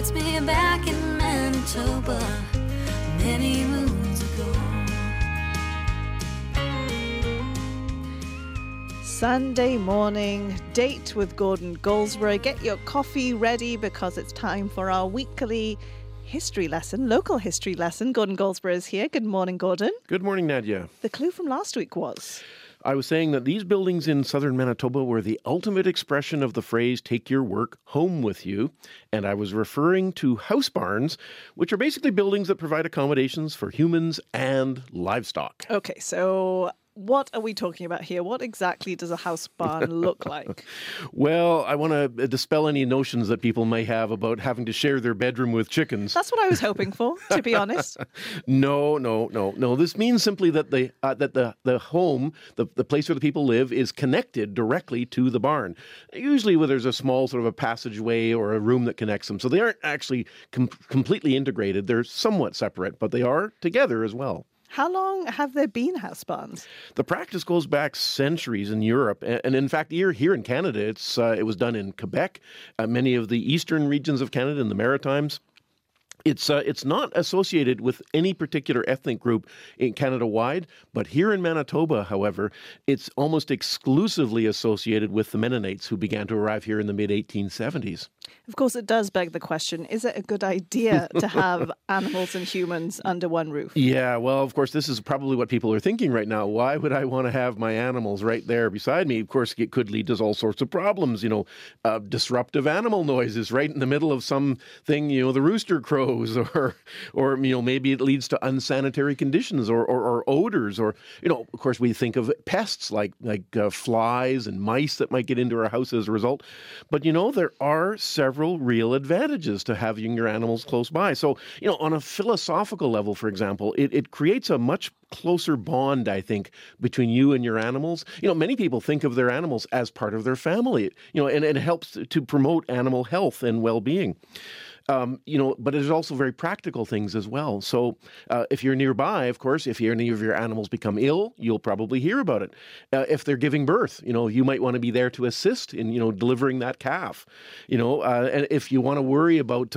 puts me back in Manitoba many moons ago. Sunday morning, date with Gordon Goldsborough. Get your coffee ready because it's time for our weekly history lesson, local history lesson. Gordon Goldsborough is here. Good morning, Gordon. Good morning, Nadia. The clue from last week was? I was saying that these buildings in southern Manitoba were the ultimate expression of the phrase, take your work home with you. And I was referring to house barns, which are basically buildings that provide accommodations for humans and livestock. Okay, so what are we talking about here? What exactly does a house barn look like? Well, I want to dispel any notions that people may have about having to share their bedroom with chickens. That's what I was hoping for, to be honest. No. This means simply that the home, the place where the people live, is connected directly to the barn. Usually where there's a small sort of a passageway or a room that connects them. So they aren't actually completely integrated. They're somewhat separate, but they are together as well. How long have there been house barns? The practice goes back centuries in Europe. And in fact, here in Canada, it was done in Quebec, many of the eastern regions of Canada and the Maritimes. It's not associated with any particular ethnic group in Canada-wide, but here in Manitoba, however, it's almost exclusively associated with the Mennonites who began to arrive here in the mid-1870s. Of course, it does beg the question, is it a good idea to have animals and humans under one roof? Yeah, well, of course, this is probably what people are thinking right now. Why would I want to have my animals right there beside me? Of course, it could lead to all sorts of problems, disruptive animal noises right in the middle of something, the rooster crows, or maybe it leads to unsanitary conditions or odors, or, of course, we think of pests like flies and mice that might get into our house as a result. But, there are several real advantages to having your animals close by. So, on a philosophical level, for example, it creates a much closer bond, I think, between you and your animals. Many people think of their animals as part of their family, and it helps to promote animal health and well-being. But there's also very practical things as well. So if you're nearby, of course, if any of your animals become ill, you'll probably hear about it. If they're giving birth, you might want to be there to assist in, delivering that calf. And if you want to worry about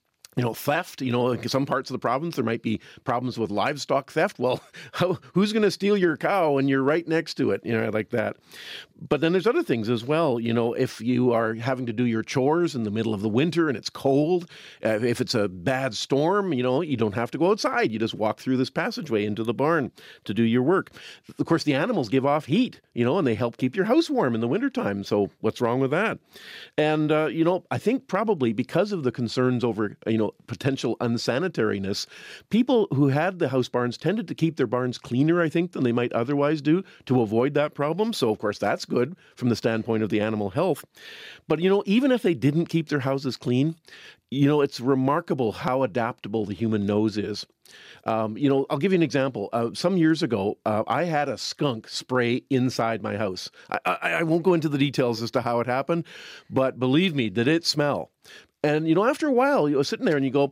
theft, in some parts of the province, there might be problems with livestock theft. Well, who's going to steal your cow when you're right next to it, like that. But then there's other things as well. If you are having to do your chores in the middle of the winter and it's cold, if it's a bad storm, you don't have to go outside. You just walk through this passageway into the barn to do your work. Of course, the animals give off heat, and they help keep your house warm in the wintertime. So what's wrong with that? And, I think probably because of the concerns over, potential unsanitariness, people who had the house barns tended to keep their barns cleaner, I think, than they might otherwise do to avoid that problem. So, of course, that's good from the standpoint of the animal health. But, even if they didn't keep their houses clean, it's remarkable how adaptable the human nose is. I'll give you an example. Some years ago, I had a skunk spray inside my house. I won't go into the details as to how it happened, but believe me, did it smell? And, after a while, you're sitting there and you go,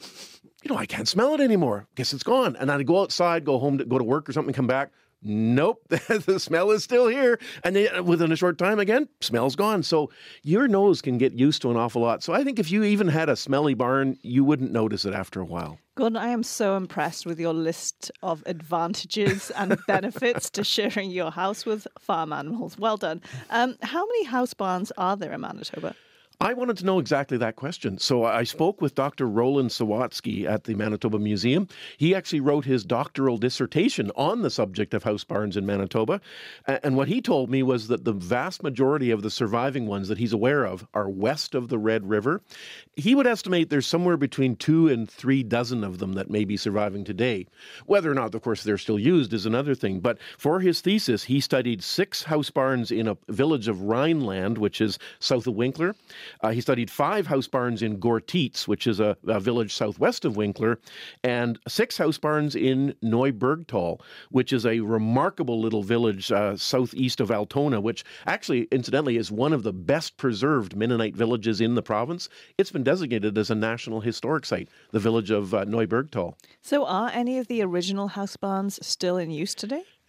I can't smell it anymore. Guess it's gone. And then I go outside, go home, go to work or something, come back. Nope, the smell is still here. And then within a short time, again, smell's gone. So your nose can get used to an awful lot. So I think if you even had a smelly barn, you wouldn't notice it after a while. Gordon, I am so impressed with your list of advantages and benefits to sharing your house with farm animals. Well done. How many house barns are there in Manitoba? I wanted to know exactly that question. So I spoke with Dr. Roland Sawatsky at the Manitoba Museum. He actually wrote his doctoral dissertation on the subject of house barns in Manitoba. And what he told me was that the vast majority of the surviving ones that he's aware of are west of the Red River. He would estimate there's somewhere between 2 and 3 dozen of them that may be surviving today. Whether or not, of course, they're still used is another thing. But for his thesis, he studied 6 house barns in a village of Rhineland, which is south of Winkler. He studied 5 house barns in Gortitz, which is a village southwest of Winkler, and 6 house barns in Neubergtal, which is a remarkable little village southeast of Altona, which actually, incidentally, is one of the best preserved Mennonite villages in the province. It's been designated as a National Historic Site, the village of Neubergtal. So are any of the original house barns still in use today?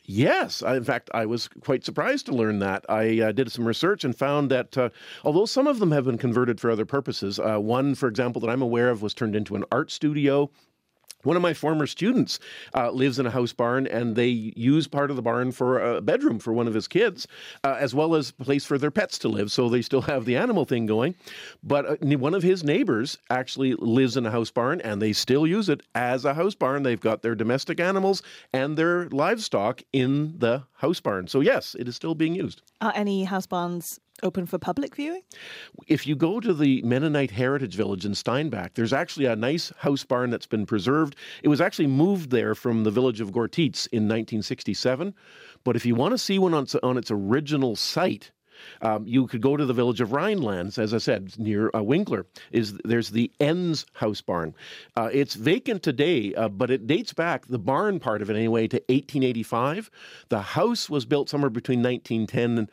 Yes. In fact, I was quite surprised to learn that. I did some research and found that although some of them have been converted for other purposes, one, for example, that I'm aware of was turned into an art studio. One of my former students lives in a house barn, and they use part of the barn for a bedroom for one of his kids, as well as a place for their pets to live. So they still have the animal thing going. But one of his neighbors actually lives in a house barn, and they still use it as a house barn. They've got their domestic animals and their livestock in the house barn. So yes, it is still being used. Are any house barns open for public viewing? If you go to the Mennonite Heritage Village in Steinbach, there's actually a nice house barn that's been preserved. It was actually moved there from the village of Gortitz in 1967. But if you want to see one on its original site, you could go to the village of Rhinelands, as I said, near Winkler. There's the Enns house barn. It's vacant today, but it dates back, the barn part of it anyway, to 1885. The house was built somewhere between 1900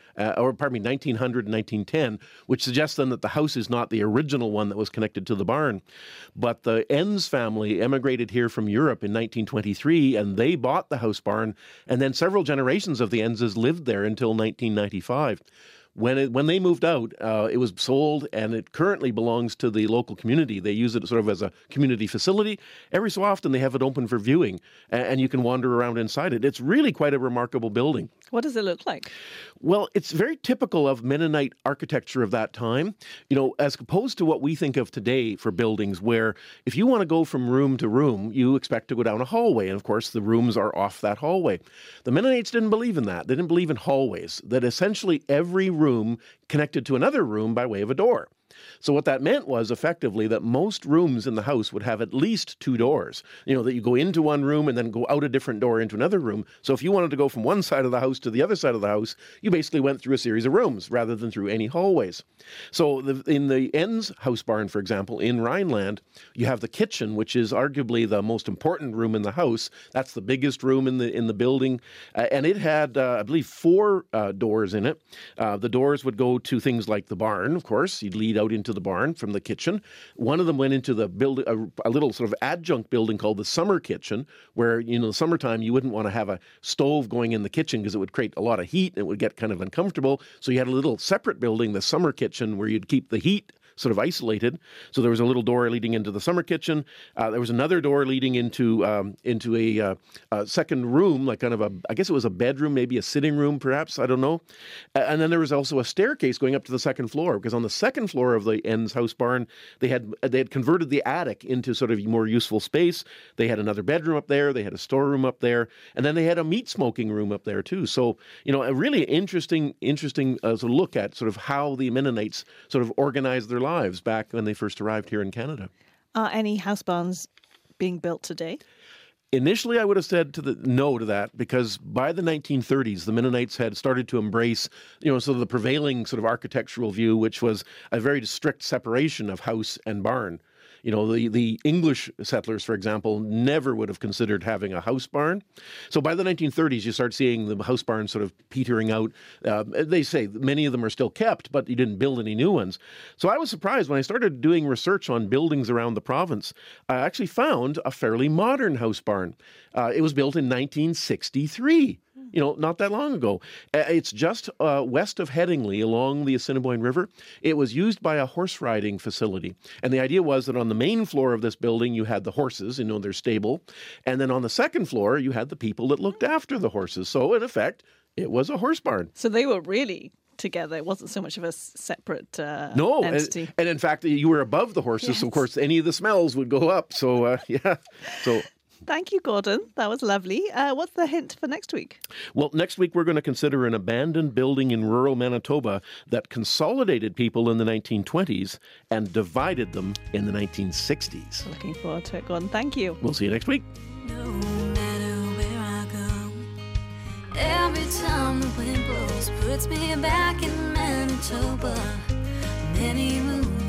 and 1910, which suggests then that the house is not the original one that was connected to the barn. But the Enns family emigrated here from Europe in 1923, and they bought the house barn, and then several generations of the Ennses lived there until 1995. When they moved out, it was sold, and it currently belongs to the local community. They use it sort of as a community facility. Every so often, they have it open for viewing, and you can wander around inside it. It's really quite a remarkable building. What does it look like? Well, it's very typical of Mennonite architecture of that time, as opposed to what we think of today for buildings, where if you want to go from room to room, you expect to go down a hallway. And of course, the rooms are off that hallway. The Mennonites didn't believe in that. They didn't believe in hallways, that essentially every room connected to another room by way of a door. So what that meant was effectively that most rooms in the house would have at least two doors, that you go into one room and then go out a different door into another room. So if you wanted to go from one side of the house to the other side of the house, you basically went through a series of rooms rather than through any hallways. So in the Enns house barn, for example, in Rhineland, you have the kitchen, which is arguably the most important room in the house. That's the biggest room in the building. And it had, I believe, 4 doors in it. The doors would go to things like the barn, of course. You'd lead out into the barn from the kitchen. One of them went into the building, a little sort of adjunct building called the summer kitchen, where, in the summertime, you wouldn't want to have a stove going in the kitchen because it would create a lot of heat and it would get kind of uncomfortable. So you had a little separate building, the summer kitchen, where you'd keep the heat sort of isolated. So there was a little door leading into the summer kitchen. There was another door leading into a second room, like kind of I guess it was a bedroom, maybe a sitting room, perhaps, I don't know. And then there was also a staircase going up to the second floor, because on the second floor of the Enns house barn, they had converted the attic into sort of more useful space. They had another bedroom up there. They had a storeroom up there, and then they had a meat smoking room up there too. So a really interesting sort of look at sort of how the Mennonites sort of organized their lives back when they first arrived here in Canada. Are any house barns being built today? Initially, I would have said no to that, because by the 1930s, the Mennonites had started to embrace, sort of the prevailing sort of architectural view, which was a very strict separation of house and barn. The English settlers, for example, never would have considered having a house barn. So by the 1930s, you start seeing the house barns sort of petering out. They say many of them are still kept, but you didn't build any new ones. So I was surprised when I started doing research on buildings around the province. I actually found a fairly modern house barn. It was built in 1963. Not that long ago. It's just west of Headingley along the Assiniboine River. It was used by a horse riding facility. And the idea was that on the main floor of this building, you had the horses, their stable. And then on the second floor, you had the people that looked after the horses. So in effect, it was a horse barn. So they were really together. It wasn't so much of a separate entity. And in fact, you were above the horses. Yes. So of course, any of the smells would go up. So, yeah. So... Thank you, Gordon. That was lovely. What's the hint for next week? Well, next week we're going to consider an abandoned building in rural Manitoba that consolidated people in the 1920s and divided them in the 1960s. Looking forward to it, Gordon. Thank you. We'll see you next week. No matter where I go, every time the wind blows puts me back in Manitoba. Many moons